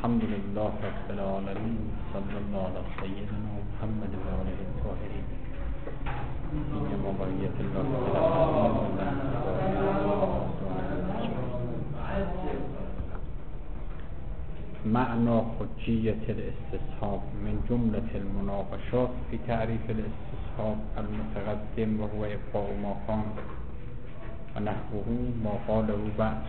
الحمد لله رب العالمين صلى الله على سيدنا محمد و آله الطاهرین این موقعیت معنى حجية الاستصحاب من جملة المناقشات في تعريف الاستصحاب المتقدم وهو إبقاء ما كان ونحوه ما قاله بعد.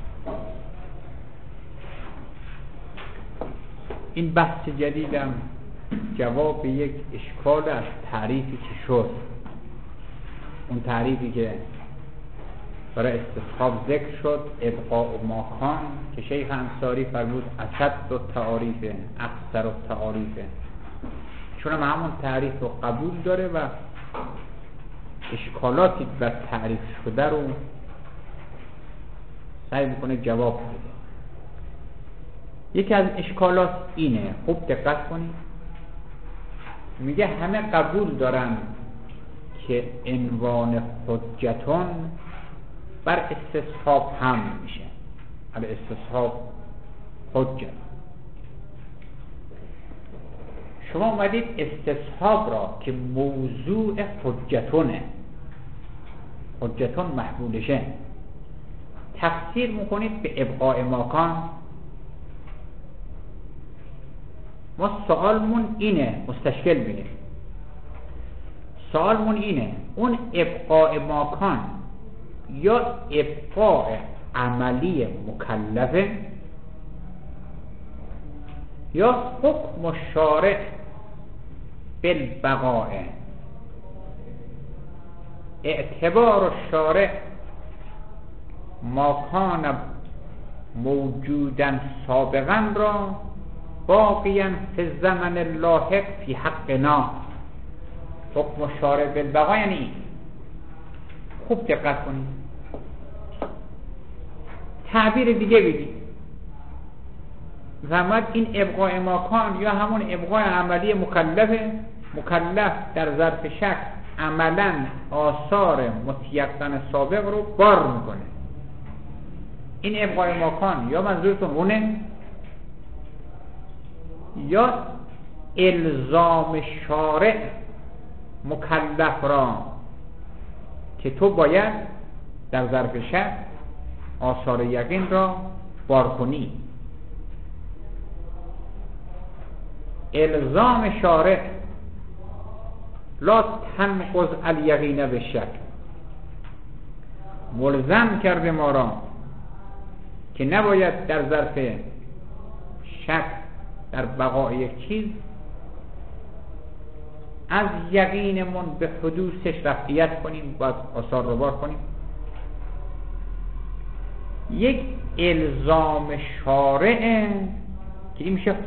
این بحث جدیدم جواب یک اشکال از تعریفی که شد، اون تعریفی که برای استصحاب ذکر شد، ابقاء ما کان، که شیخ انصاری فرمود اسد و تعاریفه اکثر و تعاریفه، چون همون تعریف رو قبول داره و اشکالاتی بر تعریف شده رو سعی میکنه جواب بده. یکی از اشکالات اینه، خوب دقت کنید، میگه همه قبول دارن که عنوان حجتون بر استصحاب هم میشه، الاستصحاب حجت. شما اومدید استصحاب را که موضوع حجتونه، حجتون محمولشه، تفسیر میکنید به ابقاء ماکان. ما سوالمون اینه، مستشکل بینید، سوالمون اینه اون ابقاء ماکان یا ابقاء عملی مکلفه یا حکم شارع بالبقاء، اعتبار الشارع ما کان موجودا سابقا را باقیا فی زمن لاحق فی حقنا. حکم شارع بالبقاء یعنی این. خوب دقت کنید، تعبیر دیگه بگید، زمان این ابقاء ماکان یا همون ابقاء عملی مکلف در ظرف شک عملا آثار متیقن سابق رو بار میکنه. این ابقاء ماکان یا منظورتون اونه یا الزام شارع مکلف را که تو باید در ظرف شک آثار یقین را بار کنی. الزام شارع لا تنقض الیقین بالشک، ملزم کرده ما را که نباید در ظرف شک در بقای یک چیز از یقینمون به حدوثش رفعیت کنیم، باید آثار رو بار کنیم. یک الزام شارع که این میشه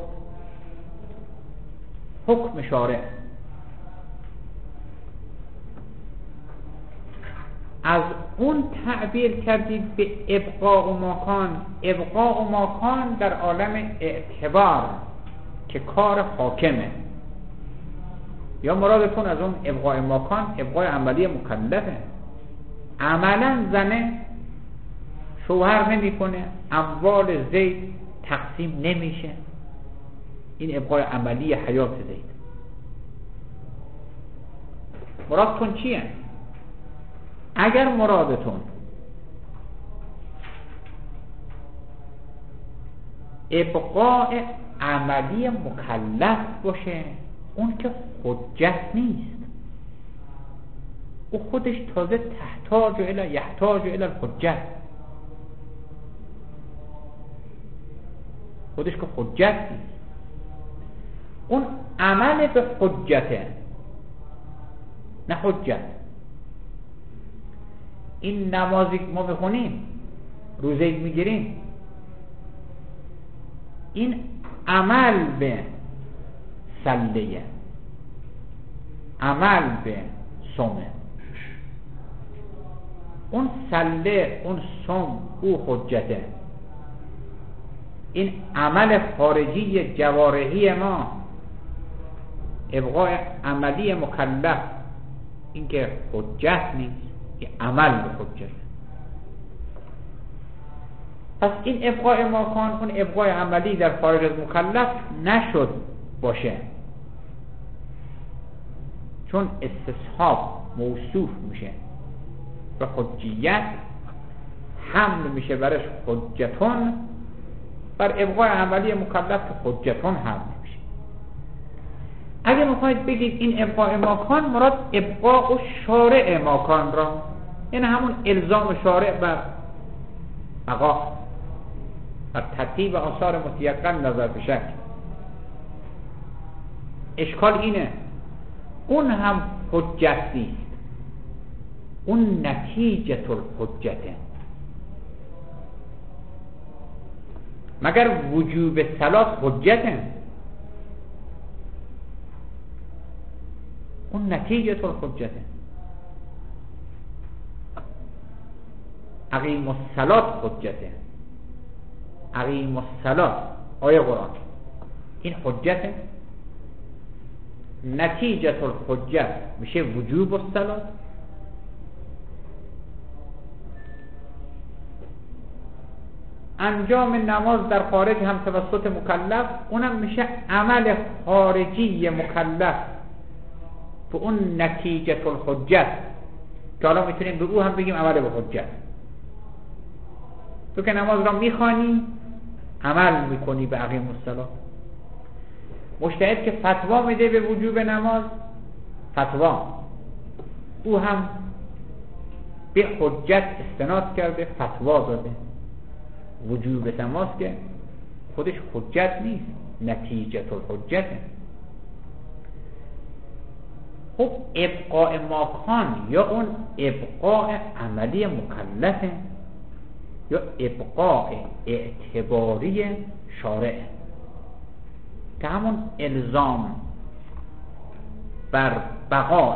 حکم شارع. از اون تعبیر کردید به ابقاء ماکان. ابقاء ماکان در عالم اعتبار که کار حاکمه، یا مرادتون از اون ابقاء ماکان ابقاء عملی مکلفه. عملا زنه شوهر نمی کنه، اموال زید تقسیم نمیشه، این ابقاء عملی حیات زید. مرادتون چیه؟ اگر مرادتون ابقاء عملی مکلف باشه، اون که حجت نیست، او خودش تازه یحتاج الی الحجت، خودش که حجت نیست، اون عمل به حجته نه حجت. این نمازی ما بخونیم، روزه میگیریم، این عمل به صلیه، عمل به صومه. اون صله، اون صوم، او حجته. این عمل خارجی جوارحی ما، ابقاء عملی مکلف، این که حجت نیست، که عمل به حجت. پس این ابقاء ماکان اون ابقاء عملی در خارج از مکلف نشد باشه، چون استصحاب موصوف میشه به حجیت، حمل میشه برش حجتون، بر ابقاء عملی مکلف که حجتون حمل میشه. اگه میخواید بگید این ابقاء ماکان مراد ابقاء شارع ماکان را، یعنی همون الزام شارع بر بقا، بر ترتیب آثار متیقن نظر به شک. اشکال اینه اون هم حجت نیست، اون نتیجه الحجته. مگر وجوب صلات حجته؟ اون نتیجه الحجته. اقیم الصلات حجته، اقیم الصلات آیه قرآن این حجته. نتیجه الحجت میشه وجوب الصلات. انجام نماز در خارج هم توسط مکلف، اونم میشه عمل خارجی مکلف به اون نتیجه الحجت که حالا میتونیم به او هم بگیم عمل به حجت. تو که نماز را میخوانی عمل میکنی به اقیم الصلات. مجتهد که فتوا میده به وجوب نماز، فتوا او هم به حجت استناد کرده، فتوا داده. وجوب نماز که خودش حجت نیست، نتیجه الحجته. خب ابقاء ماکان یا اون ابقاء عملی مکلفه یا ابقاء اعتباری شارع که همون الزام بر بقاء،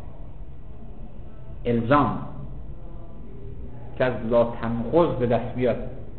الزام که از لا تنقض به دست بیاد.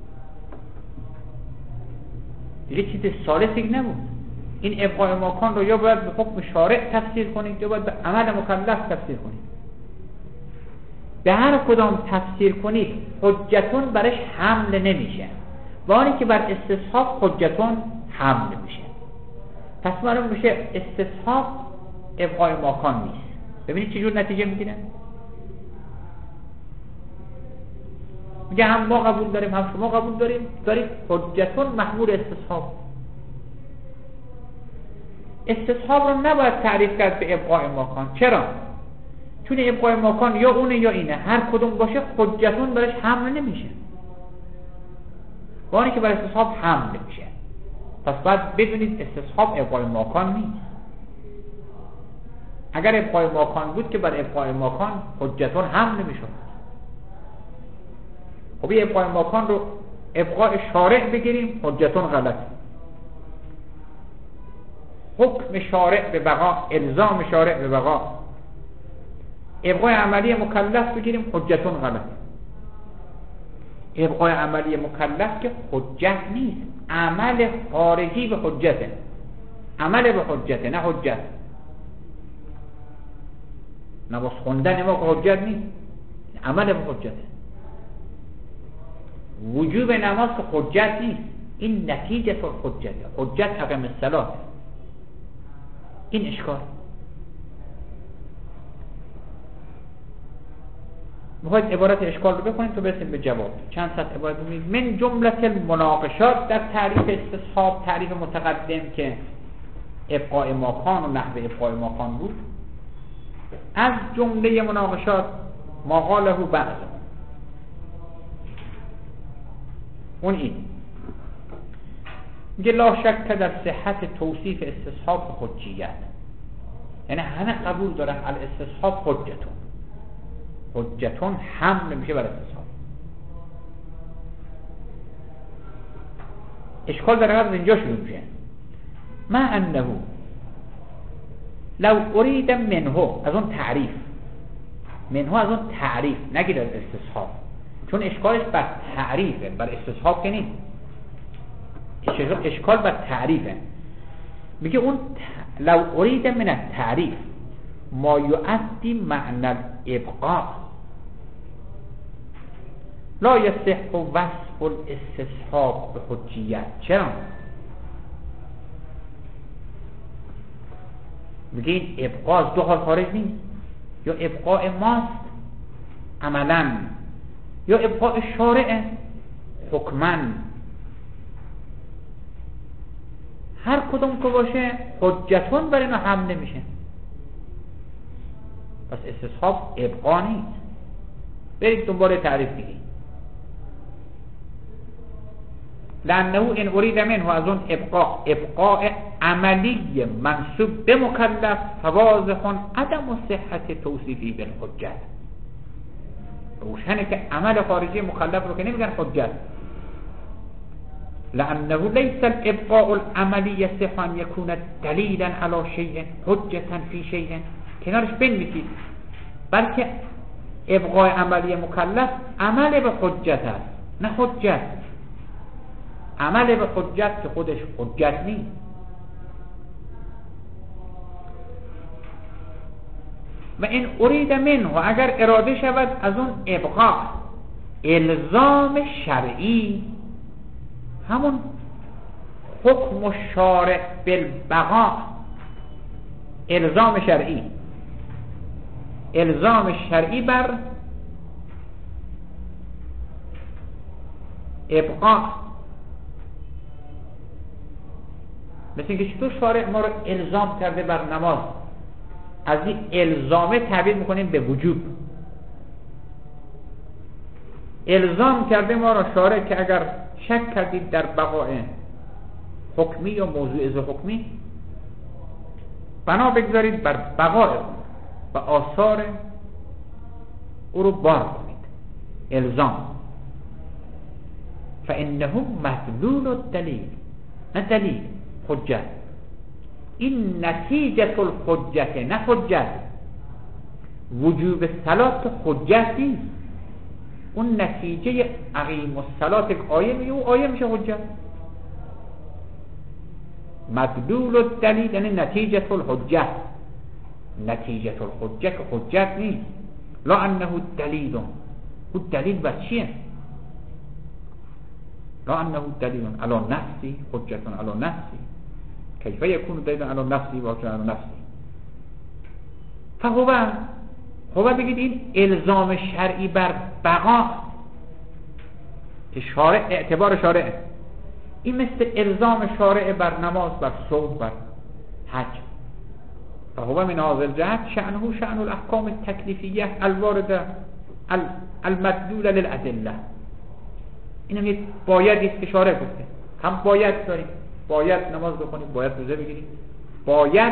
دیگه چیز ثالثی نبود. این ابقاء ماکان رو یا باید به حکم شارع تفسیر کنید یا باید به عمل مکلف تفسیر کنید. به هر کدام تفسیر کنید حجتون برش حمل نمیشه، وانی که بر استصحاب حجتون حمل میشه. پس معلوم میشه استصحاب ابقاء ماکان نیست. ببینید چجور نتیجه میگیره. میگه هم ما قبول داریم هم شما قبول دارید حجتون محمول استصحاب. استصحاب رو نباید تعریف کرد به ابقاء ماکان. چرا؟ چون ابقاء ماکان یا اونه یا اینه، هر کدوم باشه حجتون برش حمل نمیشه، وانی که بر استصحاب حمل میشه. پس باید بدونید استصحاب ابقاء ماکان نیست. اگر ابقاء ماکان بود که بر ابقاء ماکان حجتون حمل نمیشد. خب این ابقاء ماکان رو ابقاء شارع بگیریم حجتون غلط. حکم شارع به بقا، الزام شارع به بقا، ابقاء عملی مکلف بگیریم حجتون غلط. ابقاء عملی مکلف که حجت نیست، عمل خارجی به حجته. عمل به حجته نه حجت. نماز خوندن ما که حجت نیست، عمل به حجته. وجوب نماز که حجت نیست، این نتیجه حجته. حجت اقیم الصلات. این اشکال. میخواید عبارت اشکال رو بکنید تو برسیم به جواب. چند سطح عبارت ببینید. من جمله المناقشات در تعریف استصحاب، تعریف متقدم که ابقاء ماکان و نحو ابقاء ماکان بود، از جمله مناقشات ما قاله بعض اون این میگه لا شک در صحت توصیف استصحاب حجیت، یعنی همه قبول دارن الاستصحاب حجتون حمل میشه بر استصحاب. اشکال در از اینجا شروع میشه. ما انه لو اريد منه، از اون تعریف، منه از اون تعریف نگید از استصحاب، چون اشکالش بر تعریفه، بر استصحاب که نیست. اشکال بر تعریفه. میگه اون لو اريد من التعریف ما یؤدی معنی الابقاء لا یصح وصف الاستصحاب به حجیت. چرا؟ میگه این ابقا از دو حال خارج نیست، یا ابقاء ماست عملا، یا ابقاء شارع حکما. هر کدوم که باشه حجتون بر اینا هم نمیشه. پس استصحاب ابقا نیست. برید دنبال تعریف دیگه. لانه ان اريد منه، از اون ابقاء عملی منسوب به مکلف، فواضح عدم صحت توصیفی بالحجت. روشنه که عمل خارجی مکلف رو که نمیگن حجت. لانه ليس الابقاء العملی يصح ان يكون دلیلا على شيء حجة في شيء. کنارش بنویسید، بلکه ابقاء عملی مکلف عمل به حجت است، نه حجت. عمل به حجت که خودش حجت نیست. و این ارید منه، و اگر اراده شود از اون ابقاء الزام شرعی، همون حکم شارع بالبقاء، الزام شرعی بر ابقاء. مثل اینکه چطور شارع ما رو الزام کرده بر نماز، از این الزامه تعبیر میکنیم به وجوب. الزام کرده ما را شارع که اگر شک کردید در بقاء حکمی یا موضوع از حکمی، بنا بگذارید بر بقاء و آثار او رو بار کنید. الزام. فانه مدلول الدلیل، نه دلیل، حجت. این نتیجه الحجت، نه حجت. وجوب صلات حجت نیست، اون نتیجه اقیم الصلات که آیه میگه، اون آیه میشه حجت. مدلول الدلیل یعنی نتیجه الحجت. نتیجه الحجت که حجت نیست. لا انه دلیل، اون دلیل بر چیه؟ لا انه دلیل علی نفسی، حجت علی نفسی. کیف یکون دلیل علی نفسی و حجت علی نفسی؟ فهو بگید این الزام شرعی بر بقا که شارع، اعتبار شارع، این مثل الزام شارع بر نماز، بر صوم، بر حج. فهو من هذا الجهت شأنه شأن الاحکام التکلیفیه الوارده المدلول للادله. این هم یک بایدی است که شارع گفته. هم باید داریم، باید نماز بخونیم، باید روزه بگیریم، باید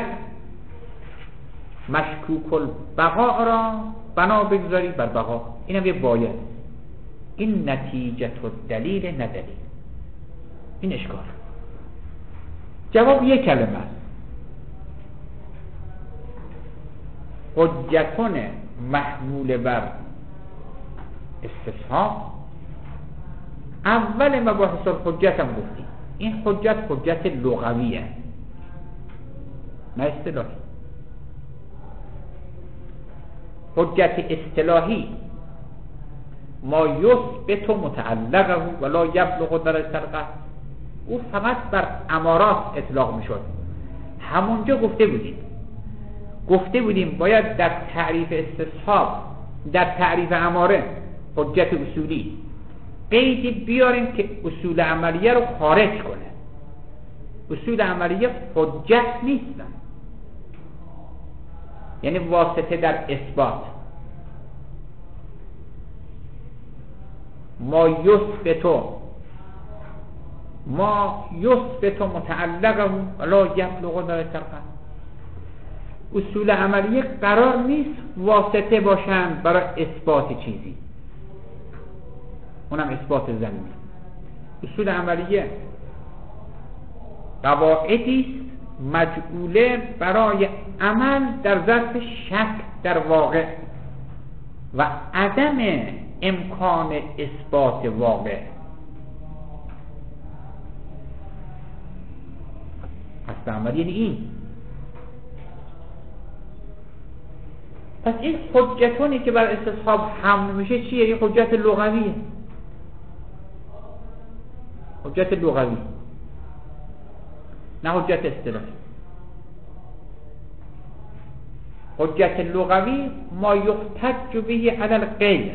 مشکوک البقاء را بنا بگذاری بر بقا. این هم یه باید. این نتیجه الدلیل، نه دلیل. این اشکال. جواب یک کلمه است. حجتون محمول بر استصحاب. اول مباحث الحجت هم گفتیم این حجت لغویه، نه اصطلاحی. حجت اصطلاحی ما یثبت متعلقه ولا یبلغ در سرقه، او فقط بر امارات اطلاق میشد. همونجا گفته بودیم باید در تعریف استصحاب، در تعریف اماره، حجت اصولی قیدی بیاریم که اصول عملیه رو خارج کنه. اصول عملیه حجت نیستن، یعنی واسطه در اثبات. ما یثبت متعلقه ولا یبلغ در سرقه. اصول عملیه قرار نیست واسطه باشن برای اثبات چیزی، اونم اثبات ظنی. اصول عملیه قواعدی مجعوله برای عمل در ظرف شک در واقع و عدم امکان اثبات واقع. اصل عمل یعنی این. پس این حجتونی که بر استصحاب حمل میشه چیه؟ این حجت لغویه. حجت لغوی، نه حجت اصطلاحی. حجت لغوی ما یحتج به علی الغیر.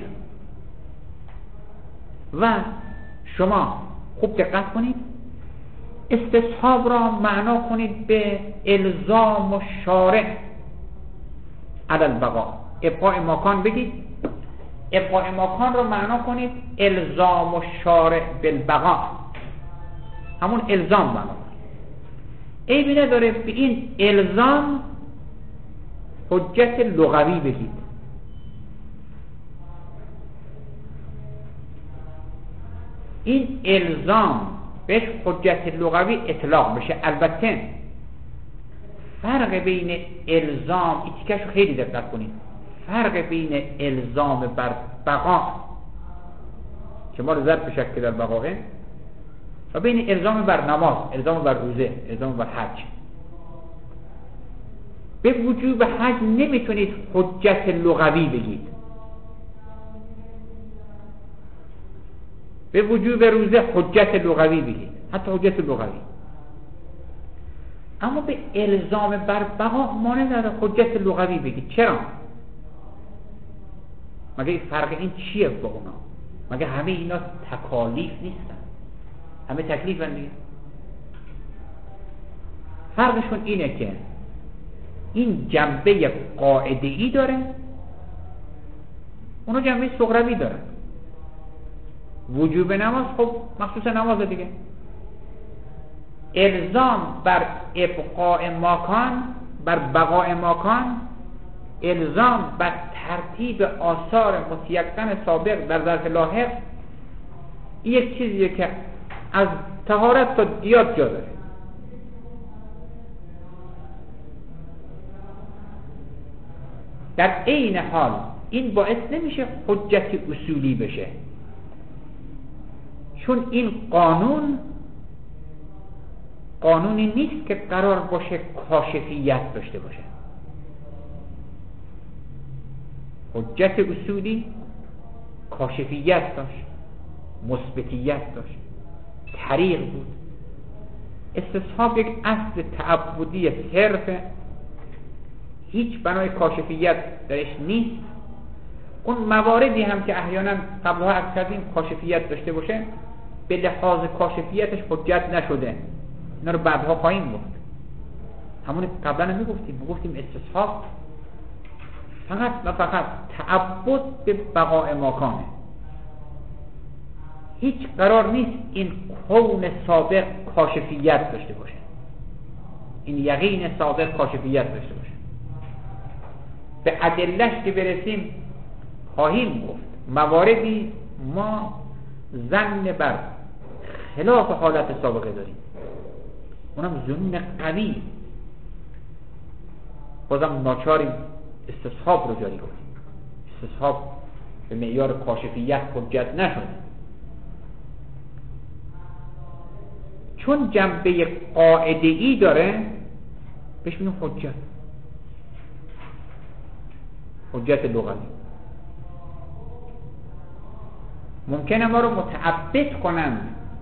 و شما خوب دقت کنید، استصحاب را معنا کنید به الزام و شارع علی البقاء. ابقاء ماکان بگید، ابقاء ماکان را معنا کنید الزام و شارع بالبقاء، همون الزام معنا کنید. عیبی نداره به این الزام حجت لغوی بگید. این الزام بهش حجت لغوی اطلاق بشه. البته فرق بین الزام، این تیکش خیلی دقت کنید، فرق بین الزام بر بقا که ما رو ظرف شک در بقاه و بین الزام بر نماز، الزام بر روزه، الزام بر حج. به وجوب حج نمیتونید حجت لغوی بگید، به وجوب روزه حجت لغوی بگید، حتی حجت لغوی. اما به الزام بر بقا مانع نداره حجت لغوی بگید. چرا؟ مگه این فرق این چیه با اونا؟ مگه همه اینا تکالیف نیستن؟ همه تکلیف هم دیگه. فرقشون اینه که این جنبه قاعده‌ای داره، اونا جنبه صغروی داره. وجوب نماز خب مخصوص نماز دیگه. الزام بر ابقاء ماکان، بر بقاء ماکان، الزام بر ترتیب آثار متیقن سابق در ظرف لاحق، این یک چیزیه که از طهارت تا دیات جا داره. در عین حال این باعث نمیشه حجت اصولی بشه، چون این قانونی نیست که قرار باشه کاشفیت داشته باشه. حجت اصولی کاشفیت داشت، مثبتیت داشت، طریق بود. استصحاب یک اصل تعبدی صرفه، هیچ بنای کاشفیت درش نیست. اون مواردی هم که احیانا قبلها عرض کردیم کاشفیت داشته باشه، به لحاظ کاشفیتش حجت نشده، اینا رو بعدها خواهیم گفت. همون قبلا هم میگفتیم استصحاب فقط و فقط تعبد به بقاء ماکانه. هیچ قرار نیست این کون سابق کاشفیت داشته باشه، این یقین سابق کاشفیت داشته باشه. به ادله‌اش که برسیم خواهیم گفت. مواردی ما ظن بر خلاف حالت سابقه داریم، اونم ظن قوی، بازم ناچاریم استصحاب رو جاری کنیم. استصحاب به معیار کاشفیت حجت نشد، چون جنبه قاعده‌ای داره بهش میگیم حجت لغوی. ممکنه ما رو متعبد کنن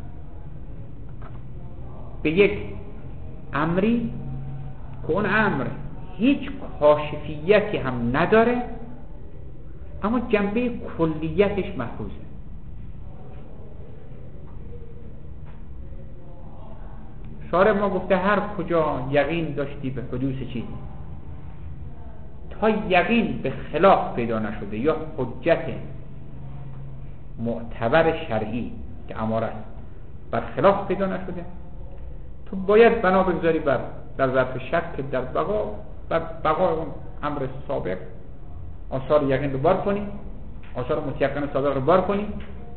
به یک امری که اون امر هیچ کاشفیتی هم نداره، اما جنبه کلیتش محفوظه. شارع ما گفته هر کجا یقین داشتی به حدوث چیزی، تا یقین به خلاف پیدا نشده یا حجت معتبر شرعی که اماره است بر خلاف پیدا نشده، تو باید بنا بگذاری بر در ظرف شک در بقا اون امر سابق آثار یقین رو بار کنی، آثار متیقن سابق رو بار کنی.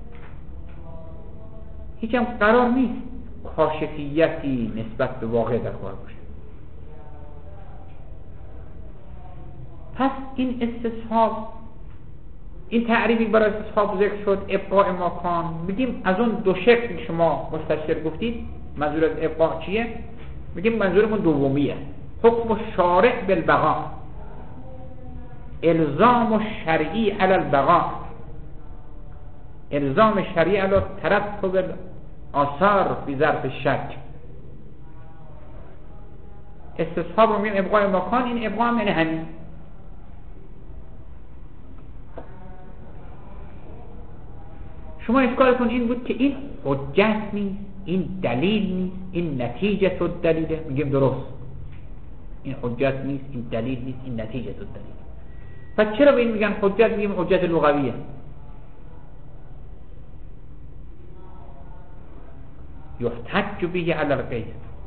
هیچ هم قرار نیست کاشفیتی نسبت به واقع در کار باشه. پس این استصحاب، این تعریفی برای استصحاب ذکر شد، ابقاء ماکان. میگیم از اون دو شکل که شما مستشر گفتید منظور از ابقاء چیه؟ میگیم منظورمون دومیه، حکم شارع بالبقاء، الزام شرعی علی البقاء، الزام شرعی علی ترتب آثار فی ظرف شک. استصحاب رو میگیم ابقاء مکان، این ابقاء هم یعنی همین. شما اشکالتون این بود که این حجت نیست، این دلیل نیست، این نتیجه الدلیله. میگیم درست، این حجت نیست، این دلیل نیست، این نتیجه الدلیل. پس چرا به این میگن حجت؟ میگیم حجت لغویه. یحتج به علی الغیر،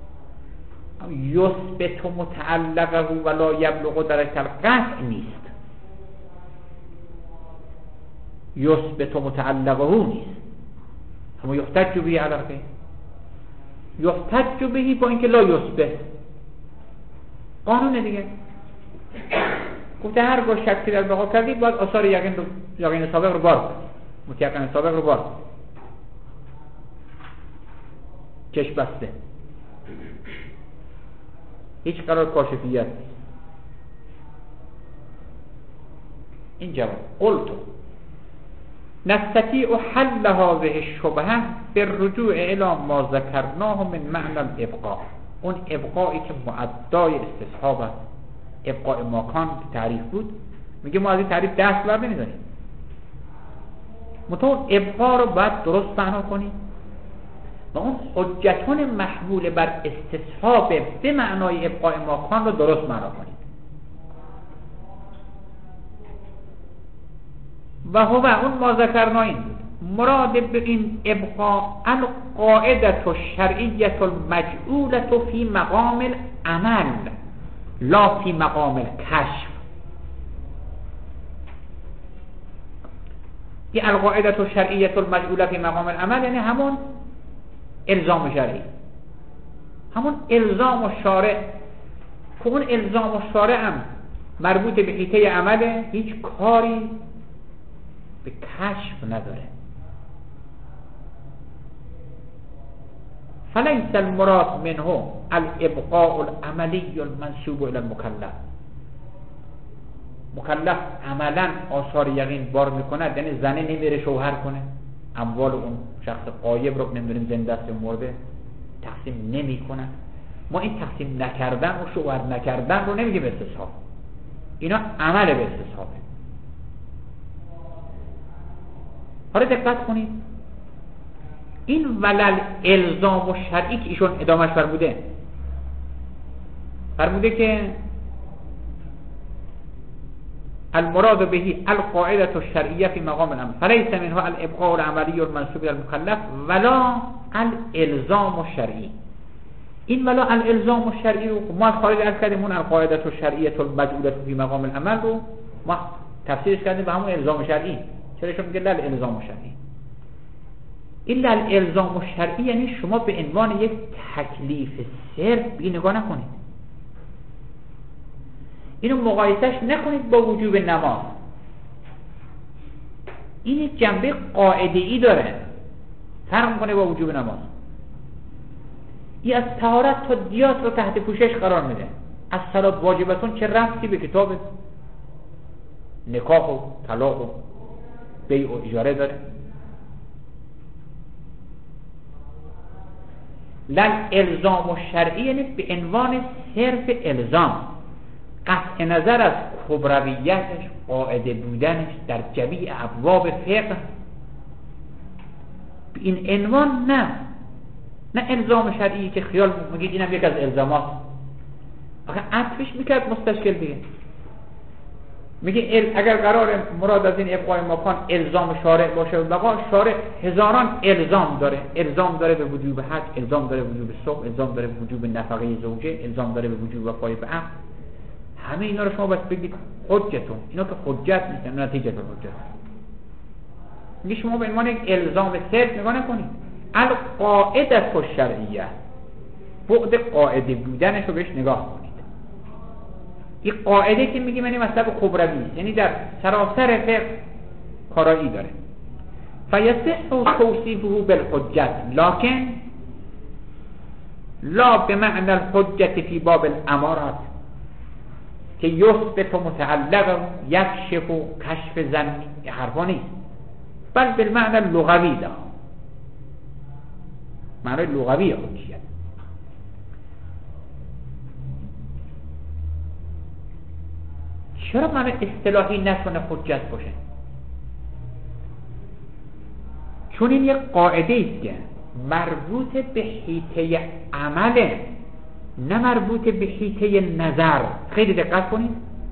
یثبت متعلقه ولا یبلغ درجه القطع نیست، یثبت متعلقه نیست، اما یحتج به علی الغیر. یحتج به با اینکه لا یثبت، قانون دیگه. گفته هرگاه شکی در بقا کردید باید آثار یقین سابق رو بار کنید، متیقن سابق رو بار کنید. چشم بسته، هیچ قرار کاشفیت نیست. این جواب. قلتو نستطيع حل هذه الشبهه بالرجوع الى ما ذكرناه من معنى الابقاء. اون ابقایی که معدای استصحاب است، ابقاء مکان تعریف بود، میگه ما از این تعریف دست بر نمی‌داریم. متون ابقا رو باید درست معنا کنیم و اون حجتون محمول بر استصحاب به معنای ابقاء مکان رو درست معنا کنیم. و هو اون ما ذکرنا این بود، مراد به این ابقاء القاعده الشرعیه المجعوله فی مقام العمل لا فی مقام الکشف. این القاعده الشرعیه المجعوله فی مقام العمل یعنی همون الزام شرعی، همون الزام الشارع که اون الزام الشارع هم مربوط به حیطه عمله، هیچ کاری به کشف نداره. فلیس المراد منه الابقاء العملی المنسوب الى المکلف. مکلف عملا آثار یقین بار میکنه، یعنی زنه نمیره شوهر کنه، اموال اون شخص غایب رو نمیدونیم زنده است یا مرده تقسیم نمیکنه. ما این تقسیم نکردن و شوهر نکردن رو نمیگیم استصحاب، اینا عمل به استصحابه. حالا دقت کنید، این ولل الزام و شرعی که ایشون ادامهش فرموده که المراد بهی القاعده الشرعیه فی مقام الامر فلیس منها الابقاء العملی المنسوب الى المکلف ولا الالزام الشرعی. این ولا الالزام الشرعی رو ما خارج از کردیم، اون القاعده الشرعیه المجعوله فی مقام العمل رو ما تفسیرش کردیم به همون الزام شرعی. چرا ایشون میگه لل الزام الشرعی؟ این لل الزام الشرعی یعنی شما به عنوان یک تکلیف صرف بی نگاه نکنید، اینو مقایسش نکنید با وجوب نماز. این جنبه قاعده‌ای داره، فرق می‌کنه با وجوب نماز. این از طهارت تا دیات رو تحت پوشش قرار میده. از صلات واجبتون چه ربطی به کتاب نکاح و طلاق و بیع و اجاره داره؟ لل الزام و شرعی یعنی به عنوان صرف الزام، قطع نظر از کبرویتش، قاعده بودنش در جمیع ابواب فقه، به این عنوان نه الزام شرعی که خیال میگید اینم یک از الزامات. آخه عطفش میکرد مستشکل دیگه، میگه اگر قرار مراد از این ابقاء مکان الزام شارع باشه و بقا، شارع هزاران الزام داره به وجوب حج، الزام داره به وجوب صوم، الزام داره به وجوب نفقه زوجه، الزام داره به وجوب وفای به عقد. همه اینا رو شما بس بگید حجتون، اینا که حجت نیستن، نتیجه حجت. میگه شما به عنوان یک الزام صرف نگاه نکنید، القاعده الشرعیه، بعد قاعده بودنش رو بهش نگاه کنید. این قاعده که میگیم یعنی مطلب کبروی، یعنی در سراسر فقه کارایی داره. فیصح توصیفه بالحجت لکن لا بمعنى الحجت فی باب الامارات که یثبت متعلق یکشف و کشف زنی حرفا نیست، بل بالمعنى اللغوی ده. معنای لغوی حجیت. چرا معنای اصطلاحی نتونه حجت باشه؟ چون این یک قاعده است که مربوط به حیطه عمله، نه مربوط به حیطه نظر. خیلی دقت کنید.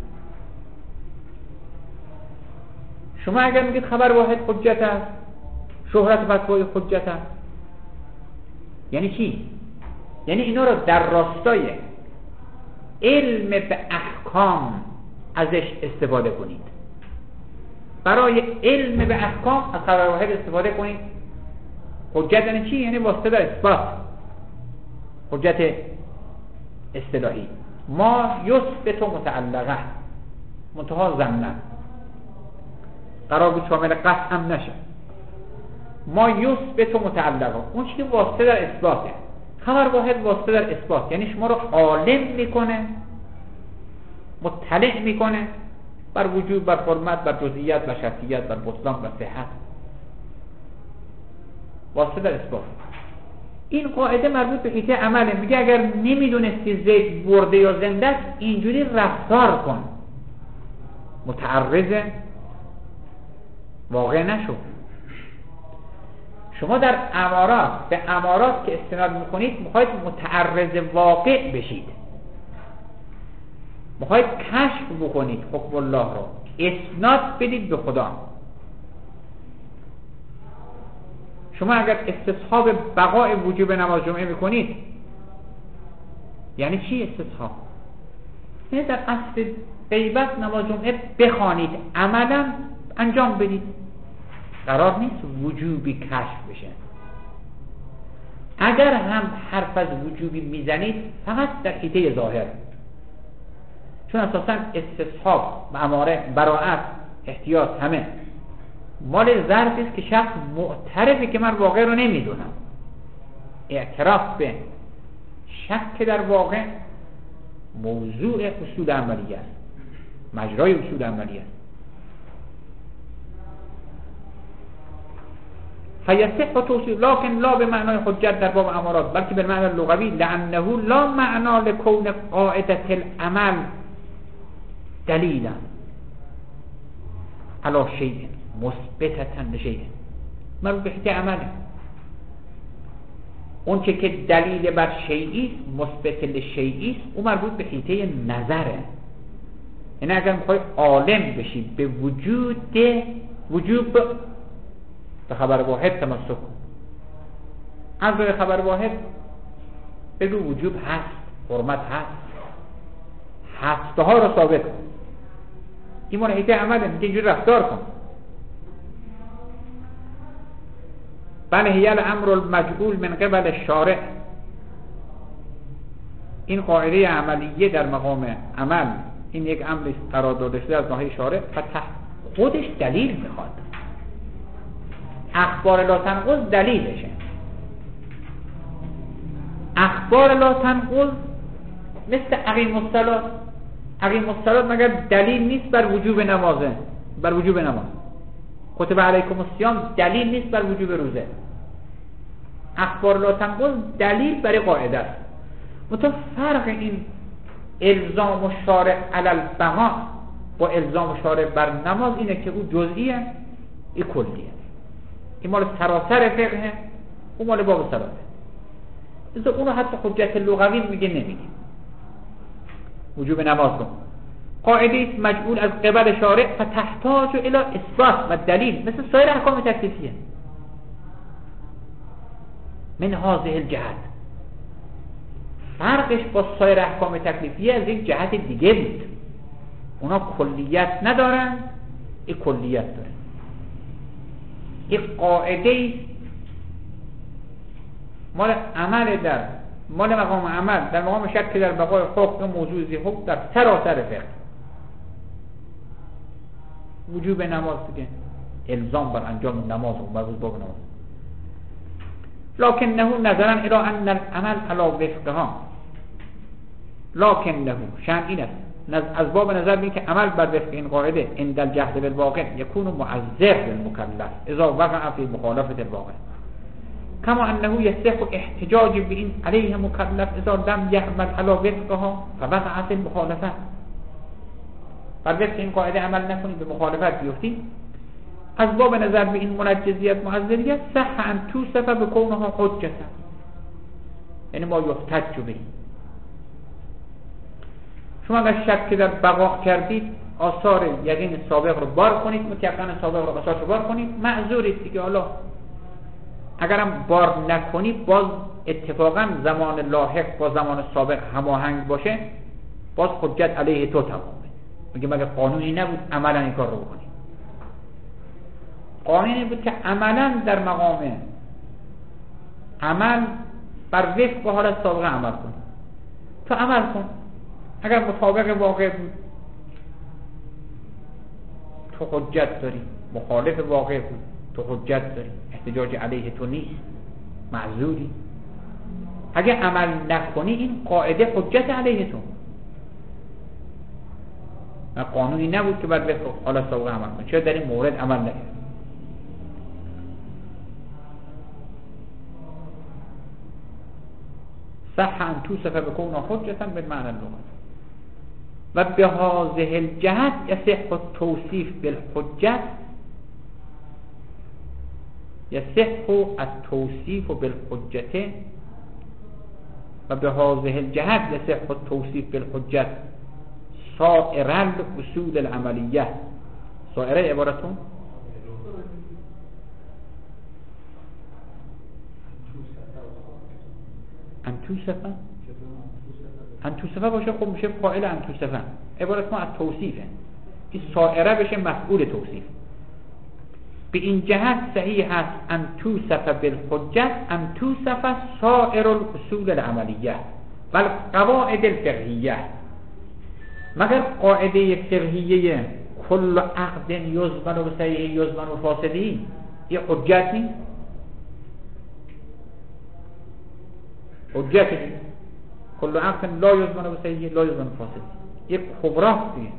شما اگر میگید خبر واحد حجت است، شهرت فتوای حجت است، یعنی چی؟ یعنی اینا رو در راستای علم به احکام ازش استفاده کنید. برای علم به احکام از خبر واحد استفاده کنید. حجت یعنی چی؟ یعنی واسطه در اثبات. حجت اصطلاحی ما یثبت متعلقه، منتها ضمن، قرار بود شامل قطع هم نشه. ما یثبت متعلقه، اون چیزی که واسطه در اثباته. خبر واحد واسطه در اثبات، یعنی شما رو عالم میکنه، مطلع میکنه بر وجود، بر حرمت، بر جزئیات، بر شرطیات، بر بطلان و صحت. واسطه در اثبات. این قاعده مربوط به حیطه عمله. میگه اگر نمیدونستی زید برده یا زنده است، اینجوری رفتار کن، متعرض واقع نشو. شما در امارات، به امارات که استناد میکنید، میخواید متعرض واقع بشید، میخواید کشف بکنید حکم الله رو، اسناد بدید به خدا. شما اگر استصحاب بقای وجوب نماز جمعه میکنید، یعنی چی استصحاب؟ یعنی در اصل غیبت نماز جمعه بخوانید، عملا انجام بدید. قرار نیست وجوبی کشف بشه. اگر هم حرف از وجوبی میزنید، فقط در حیطه ظاهر، چون اساسا استصحاب و اماره، براءت، احتیاط همه مال ظرفی است که شخص معترفه که من واقع رو نمیدونم. اعتراف به شک در واقع موضوع اصول عملی است، مجرای اصول عملی است. فیصح توصیف، لکن لا به معنای حجت در باب امارات، بلکه به معنای لغوی، لانه لا معنا لکون قاعدة العمل دلیلا علی شیء مثبتة لشیء. مربوط به حیطه عمله. اون که دلیل بر شیئی مثبت لشیئی است، اون مربوط به حیطه نظره. یعنی اگر میخوای عالم بشید به وجوب به خبر واحد تمسک کن. از به خبر واحد بگو وجوب هست، حرمت هست، هستها رو ثابت کن. این مال حیطه عمله، میگه اینجوری رفتار کن. بله هی الامر المجعول من قبل الشارع. این قاعده عملیه در مقام عمل، این یک امر قرار داده شده از ناحیه شارع، خودش دلیل میخواد. اخبار لا تنقض دلیلشه. اخبار لا تنقض مثل اقیم الصلاة. اقیم الصلاة مگر دلیل نیست بر وجوب نمازه، بر وجوب نماز. کتب علیکم الصیام دلیل نیست بر وجوب روزه. اخبار لا تنقض دلیل برای قاعده است. متو فرق این الزام شارع علی البقاء با الزام شارع بر نماز اینه که او جزئیه، این کلیه. این مال سراسر فقه، اون مال باب صلاته. لذا اونو حتی حجت لغوی میگه نمیگه. وجوب نماز کن قاعده است مجعول از قبل شارع فتحتاج الى اثبات و دلیل، مثل سایر احکام تکلیفیه. من هذه الجهت فرقش با سایر احکام تکلیفیه از یک جهت دیگه بود. اونا کلیت ندارن، این کلیت داره. این قاعده مال عمل در مال مقام عمل، در مقام شک در بقای حکم موضوع زی حکم در سراسر فقه. وجوب نماز دیگه الزام بر انجام نماز و مربوط به نماز. لکنه نظرا الى ان العمل علی وفقها، لکنه شأن این است از باب نظر بین که عمل بر وفق این قاعده عند الجهل بالواقع یکون معذر للمکلف اذا وقع فی مخالفه الواقع. کما انه یصح احتجاج به این علیه مکلف اذا لم یعمل علی وفقها فوقعت المخالفه. بر وفق این قاعده عمل نکنید به مخالفت بیفتید. از باب نظر به این منجزیت معذریت صح ان توصف بکونها حجة، یعنی ما یحتج به. شما اگر شک در بقا کردید آثار یقین سابق رو بار کنید، متیقن سابق رو آثارش رو بار کنید، معذورید دیگه. حالا اگرم بار نکنید باز اتفاقا زمان لاحق با زمان سابق هماهنگ باشه، باز حجت علیه تو تمامه. میگه مگه قانونی نبود عملا این کار رو بکنید؟ قانونی بود که عملا در مقام عمل بر وفق و حالت سابقه عمل کن. تو عمل کن، اگر مطابق واقع بود تو حجت داری، مخالف واقع بود تو حجت داری، احتجاج علیه تو نیست، معذوری. اگر عمل نکنی این قاعده حجت علیه تو. قانونی نبود که بر وفق حالت سابقه عمل کن، چرا در این مورد عمل نکرد؟ صح ان توصف بكون حجة بالمعنى اللغوي و بهذه الجهت يصح التوصيف بالحجة، يصح التوصيف بالحجة و بهذه الجهت يصح التوصيف بالحجة سائر الاصول العملية. سائر عبارتون انتوصفه باشه، خب میشه فاعل انتوصفه. عبارت ما از توصیفه، این سائره بشه مفعول توصیف. به این جهت صحیح است انتوصف بالحجت انتوصف سائر الاصول العملیه و القواعد الفقهیه. مگر قاعده فقهیه کل عقد یضمن و صحیح یضمن و فاسدی یه حجت نیست؟ حجت نیست. کل عقد لا یضمن و صحیح لا یضمن و فاسدی یک کبراست دیگه.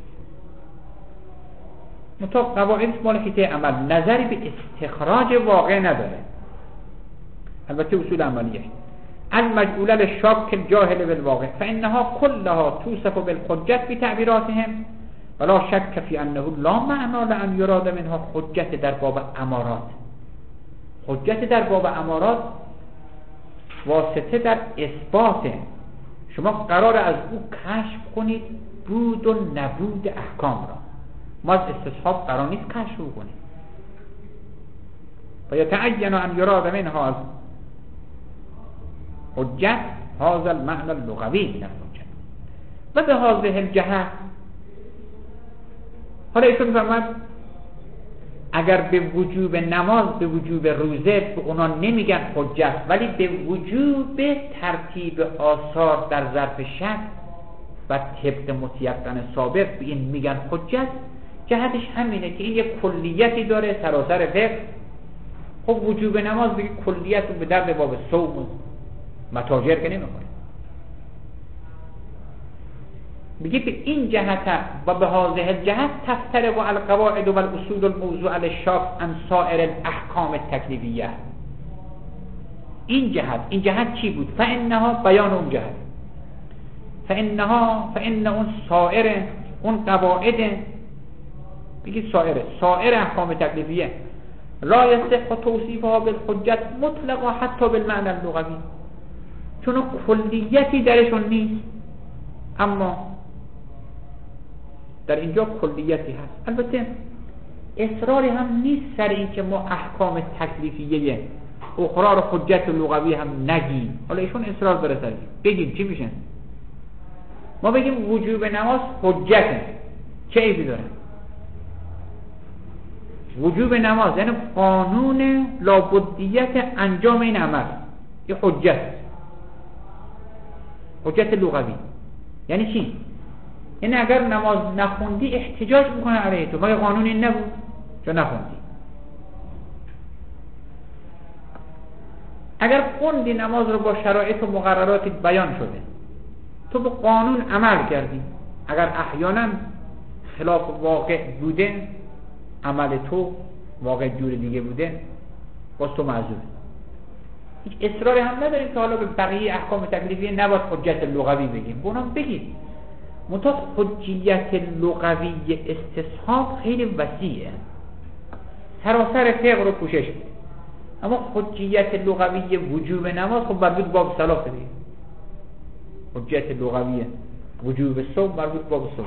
مطابق قواعد مال حیطه عمل نظری به استخراج واقع نداره. البته اصول عملیه المجعوله للشاک الجاهل بالواقع فانها كلها توصف بالحجة بتعبیراتهم ولا شک فی انه لا معنی لان یراد منها حجت در باب امارات. حجت در باب امارات واسطه در اثبات. شما قرار از او کشف کنید بود و نبود احکام را. ما از استصحاب قرار نیست کشف کنیم. و یتعین ان یراد منها از حجت هذا المعنى اللغوی من الحجت و به هذه الجهت. حالا ایشون فرمود اگر به وجوب نماز به وجوب روزه به اونا نمیگن حجت، ولی به وجوب ترتیب آثار در ظرف شک و طبق متیقن سابق به این میگن حجت. جهتش همینه که این یک کلیتی داره سراسر فقه. خب وجوب نماز بگی کلیت رو به درد باب صوم و متاجر که نمیخوره. بگی به این جهت و به هذه الجهت تفترق القواعد و الاصول الموضوع للشاف عن سائر الاحکام التکلیفیه. این جهت چی بود؟ فانها بیان اون جهت. فان اون سائر اون قواعد بگی سائر احکام تکلیفیه لا یصح توصیفها بالحجت مطلقا حتی بالمعنى اللغوی، چون کلیتی درشون نیست اما در اینجا کلیتی هست. البته اصراری هم نیست سر این که ما احکام تکلیفیه اخرى رو حجت لغوی هم نگیم. حالا ایشون اصرار داره سر بگیم چی میشه؟ ما بگیم وجوب نماز حجته، چه عیبی داره؟ وجوب نماز یعنی قانون لابدیت انجام این عمل، یه حجت لغوی. یعنی چی؟ یعنی اگر نماز نخوندی احتجاج میکنه علیه تو، مگه قانونی نبود چون نخوندی؟ اگر خوندی نماز رو با شرایط و مقررات بیان شده، تو به قانون عمل کردی، اگر احیانا خلاف واقع بوده عمل تو، واقع جور دیگه بوده، باز تو معذور. هیچ اصراری هم نداریم که حالا به بقیه احکام تکلیفی نباید حجت لغوی بگیم، اونم بگیم. منتها حجیت لغوی استصحاب خیلی وسیعه، سراسر فقه رو پوشش میده. اما حجیت لغوی وجوب نماز خب مربوط باب صلاح دیگه. حجیت لغوی وجوب صوم مربوط باب صوم.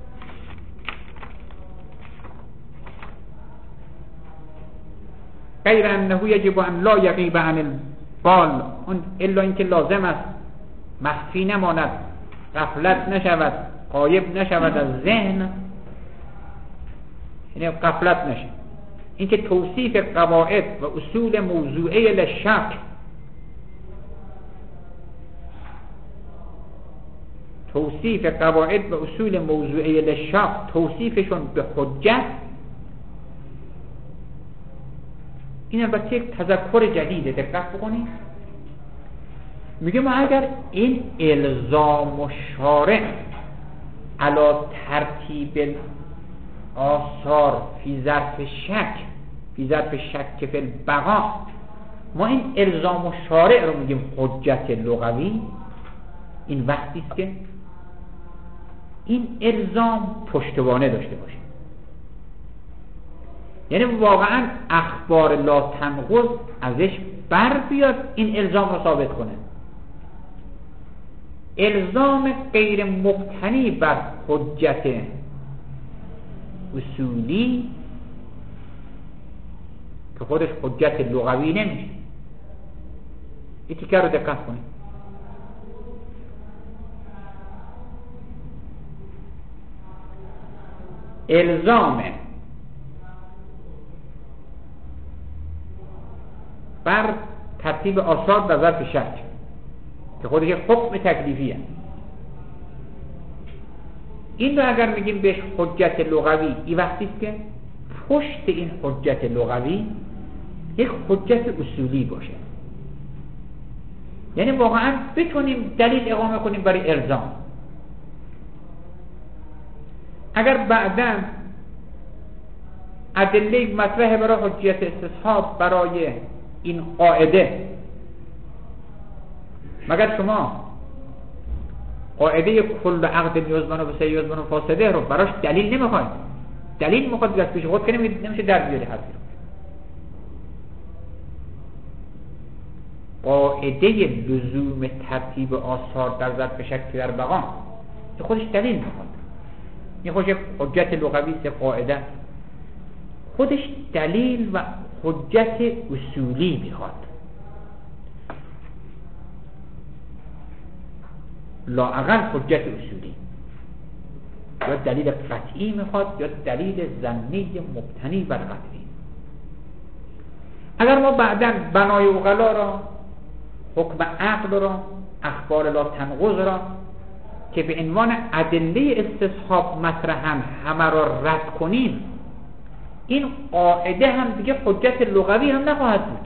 غیر انه یجب ان لا یغیب عن البال، الا اینکه لازم است مخفی نماند، غفلت نشود، غایب نشود از ذهن، یعنی غفلت نشه. اینکه توصیف قواعد و اصول موضوعه للشک، توصیف قواعد و اصول موضوعه للشک، توصیفشون به حجت، این البته یک تذکر جدیده. دقت بکنید، میگه ما اگر این الزام شارع علی ترتیب آثار فی ظرف شک فی البقاء، ما این الزام شارع رو میگیم حجت لغوی، این وقتی است که این الزام پشتوانه داشته باشه، یعنی واقعا اخبار لا تنقض ازش بر بیاد این الزام رو ثابت کنه. الزام غیر مبتنی بر حجت اصولی که خودش حجت لغوی نمیشه. این تیکه رو دقت کنید. الزام بر ترتیب آثار در ظرف شک که خودش حکم تکلیفیه، این رو اگر میگیم بهش حجت لغوی، این وقتی است که پشت این حجت لغوی یک حجت اصولی باشه، یعنی واقعا بتونیم دلیل اقامه کنیم برای الزام. اگر بعداً ادله مطرح برای حجت استصحاب برای این قاعده، مگر شما قاعده کل عقد یزمن و بسیع یزمن و فاسده رو براش دلیل نمیخواید؟ دلیل میخواد دست پیش خود که نمیشه در بیاری حرفی رو. قاعده لزوم ترتیب آثار در ظرف شک در بقا که خودش دلیل میخواد، این خودش حجت لغوی است. قاعده خودش دلیل و حجت اصولی میخواد، لااقل حجت اصولی، یا دلیل قطعی میخواد یا دلیل ظنی مبتنی بر قطعی. اگر ما بعداً بنای عقلا را، حکم عقل را، اخبار لا تنقض را که به عنوان ادله استصحاب مطرحن همه را رد کنیم، این قاعده هم دیگه حجت لغوی هم نخواهد بود.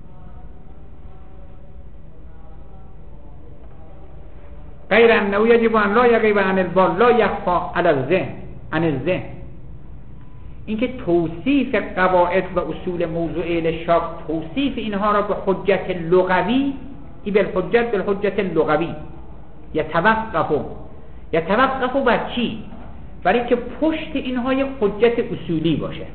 غیر انه یجب ان لا یغیب عن البال لا یخفا علی الذهن عن الذهن، اینکه توصیف قواعد و اصول موضوعه للشک، توصیف اینها را به حجت لغوی، ای بالحجت اللغوی یتوقف بر چی؟ برای اینکه پشت اینها یک حجت اصولی باشه.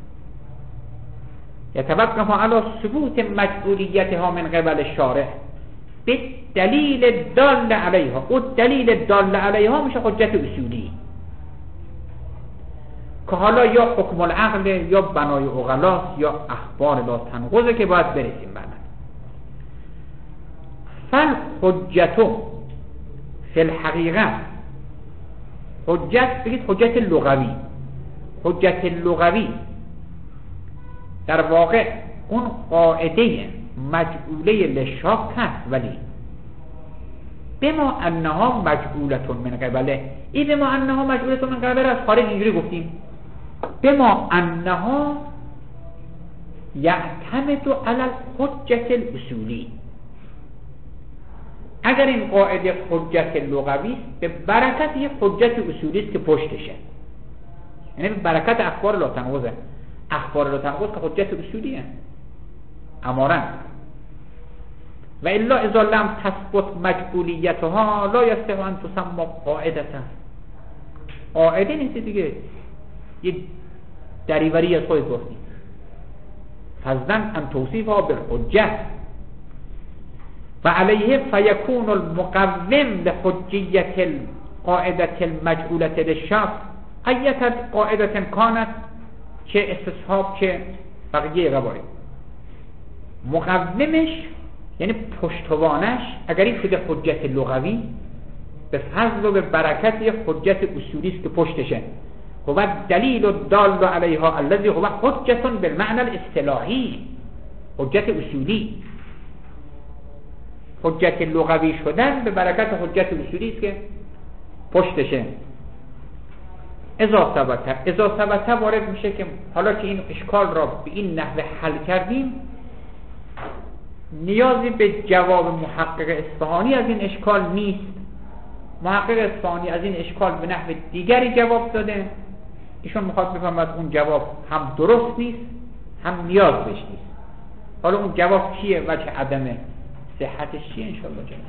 یتوقف علی ثبوت مجبوریتها من قبل الشارع به دلیل دال علیها، او دلیل دال علیها میشه حجت اصولی که حالا یا حکم العقل یا بنای عقلاس یا اخبار لا تنقض که باید برسیم بعد. فالحجت فی الحقیقه، حجت بگید حجت لغوی، حجت لغوی در واقع اون قاعده مجعوله لشاک هست، ولی بما انها مجعولتون من قبله، این بما انها مجعولتون من قبله از خارج اینجوری گفتیم، بما انها یعتمد علی الحجت الاصولی. اگر این قاعده حجت لغوی است، به برکت یک حجت اصولی است که پشتشه، یعنی به برکت اخبار لا تنقض. اخبار لا تنقض که حجت اصولیه امارن. و الا اذا لم تثبت مجبولیتها لا یصح ان تسمى قاعدة. قاعده نیست دیگه، یه دریوری از خود گفتی. فضلا ان توصیفها بالحجه و علیه فیکون المقوم لحجیت القاعده المجعوله للشخص ایت قاعده کانت، چه استصحاب چه بقیه قواعد. مقومش یعنی پشتوانش اگر این شده حجت لغوی، به فضل و به برکت یک حجت اصولی است که پشتشه. هو دلیل الدال علیها الذی هو حجت بالمعنى الاصطلاحی، حجت اصولی. حجت لغوی شدن به برکت حجت اصولی است که پشتشه. اذا ثبت وارد میشه که حالا که این اشکال را به این نحوه حل کردیم، نیازی به جواب محقق اصفهانی از این اشکال نیست. محقق اصفهانی از این اشکال به نحو دیگری جواب داده، ایشون میخواد بفهمد اون جواب هم درست نیست هم نیاز بهش نیست. حالا اون جواب چیه؟ وجه عدم صحتش چیه؟ انشاءالله جناب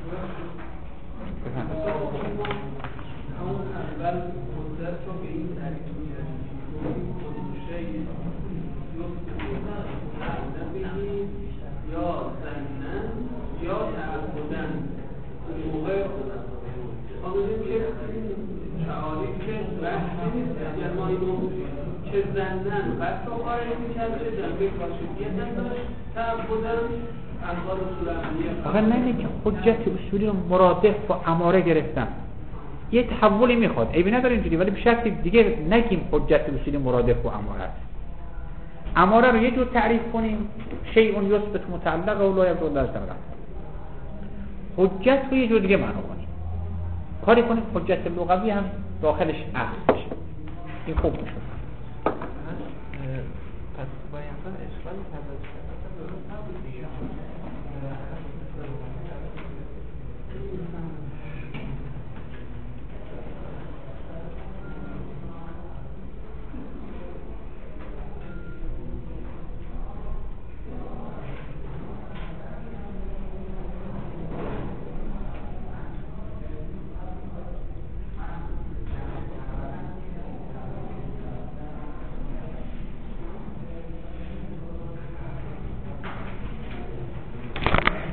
یا زنن یا تعبدن موقع آمدیم که شعاریف که وحشی نیست، اگر ما اینو چه زنن بس رو خارج میکرد چه جنبه کاشفیت نداشت تعبدن انوار اصول عملیه. آقا نه که حجت اصولی رو مرادف با اماره گرفتن، یه تحولی میخواد، عیبی نداره اینجوری، ولی به شرط دیگه نگیم حجت اصولی مرادف با اماره است. اماره رو یه جور تعریف کنیم، شیء یثبت متعلق و لا یدل علی تعلق. حجت رو یه جور دیگه معنا کنیم، کاری کنیم حجت لغوی هم داخلش اصل بشه. این خوب میشه. پس باید اشکال